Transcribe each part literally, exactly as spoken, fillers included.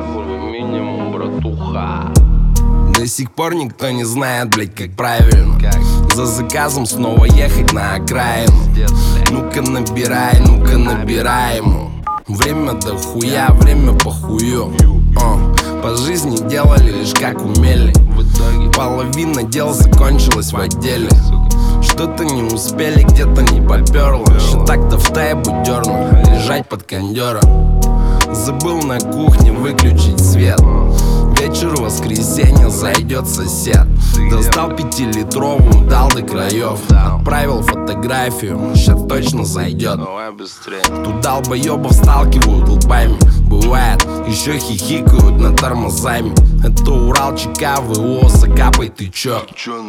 базовый минимум, братуха. До сих пор никто не знает, блять, как правильно как? За заказом снова ехать на окраину. Ну-ка набирай, ну-ка набирай ему. Время до хуя, время по хую. uh, По жизни делали лишь как умели. В итоге половина дел закончилась в отделе. Что-то не успели, где-то не поперло. Еще так-то в тайбу дернул, лежать под кондером. Забыл на кухне выключить свет. Вечер воскресенья, зайдет сосед. Достал пятилитровую, дал до краев. Отправил фотографию, щас точно зайдет. Тут долбоебов сталкивают лбами. Бывает, еще хихикают над тормозами. Это Урал, ЧК, ВО, закапай, ты чё?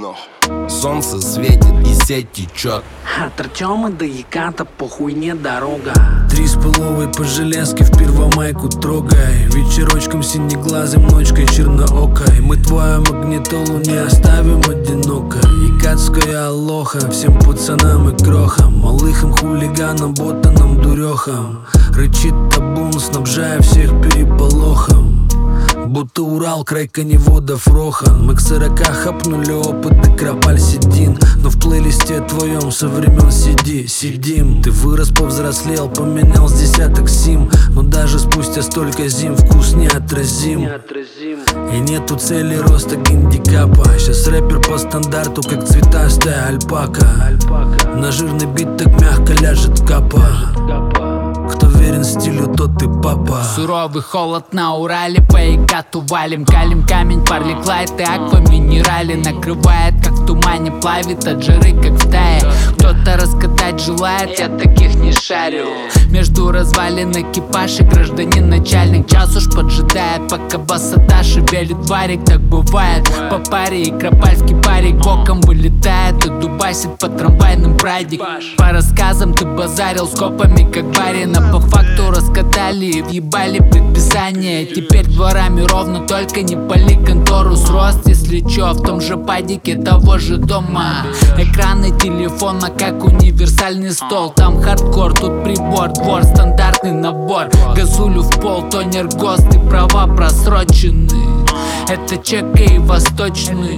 Солнце светит и сеть течет. От Артема до Еката по хуйне дорога. Три с половой по железке в Первомайку трогай. Вечерочком синеглазым, ночкой черноокой. Мы твою магнитолу не оставим одиноко. Екатская алоха всем пацанам и крохам, малыхам, хулиганам, ботанам, дурехам. Рычит табун, снабжая всех переполохом. Будто Урал, край коневодов Рохан. Мы к сорока хапнули опыт и кропаль седин. Но в плейлисте твоем со времен сиди, сидим. Ты вырос, повзрослел, поменял с десяток сим. Но даже спустя столько зим вкус неотразим. И нету цели роста гандикапа. Сейчас рэпер по стандарту, как цветастая альпака. На жирный бит так мягко ляжет капа. Кто верен стилю, тот и папа. Суровый холод на Урале, по Екату валим. Калим камень, парлик лайт и аква минерали. Накрывает, как в тумане, плавит от жары, как в тае. Кто-то раскатать желает, я таких не шарю. Между развалин экипаж и гражданин начальник. Час уж поджидает, пока басата шевелит варик. Так бывает, по паре и кропальский парик боком вылетает и дубасит по трамвайным прадик. По рассказам ты базарил скопами, как барин. А по факту раскатали и въебали предписание. Теперь дворами ровно, только не пали контору. Срост, если чё, в том же падике того же дома. Экраны телефона, как универсальный стол. Там хардкор, тут прибор, двор, стандартный набор. Газулю в пол, тонер, ГОСТ и права просрочены. Это чека и восточный.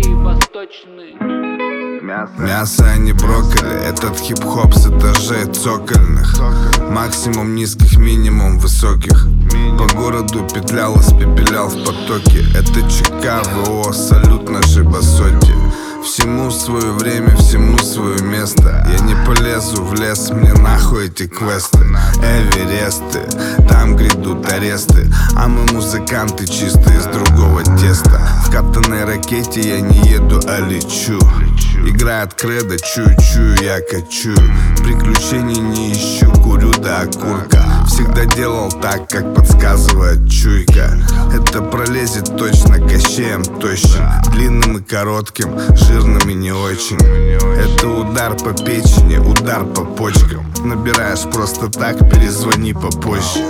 Мясо, а не брокколи. Этот хип-хоп с этажей цокольных. Максимум низких, минимум высоких. По городу петлял, испепелял в потоке. Это ЧК, ВО, салют нашей басоте. Всему свое время, всему свое место. Я не полезу в лес, мне нахуй эти квесты. Эвересты, там грядут аресты. А мы музыканты чисто из другого теста. В катанной ракете я не еду, а лечу. Играет кредо, чую-чую, я качу. Приключений не ищу, курю до окурка. Всегда делал так, как подсказывает чуйка. Это пролезет точно кощеем тощим. Длинным и коротким, жирным и не очень. Это удар по печени, удар по почкам. Набираешь просто так, перезвони попозже.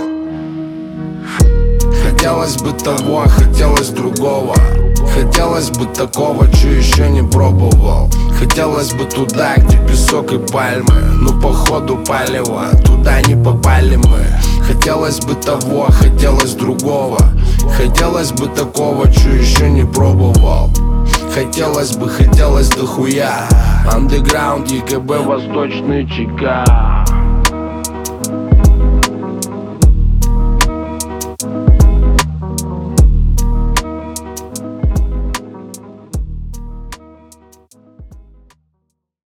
Хотелось бы того, хотелось другого. Хотелось бы такого, чё еще не пробовал. Хотелось бы туда, где песок и пальмы. Но походу палево, туда не попали мы. Хотелось бы того, хотелось другого. Хотелось бы такого, чё еще не пробовал. Хотелось бы, хотелось дохуя. Андеграунд, ЕКБ, восточный ЧК.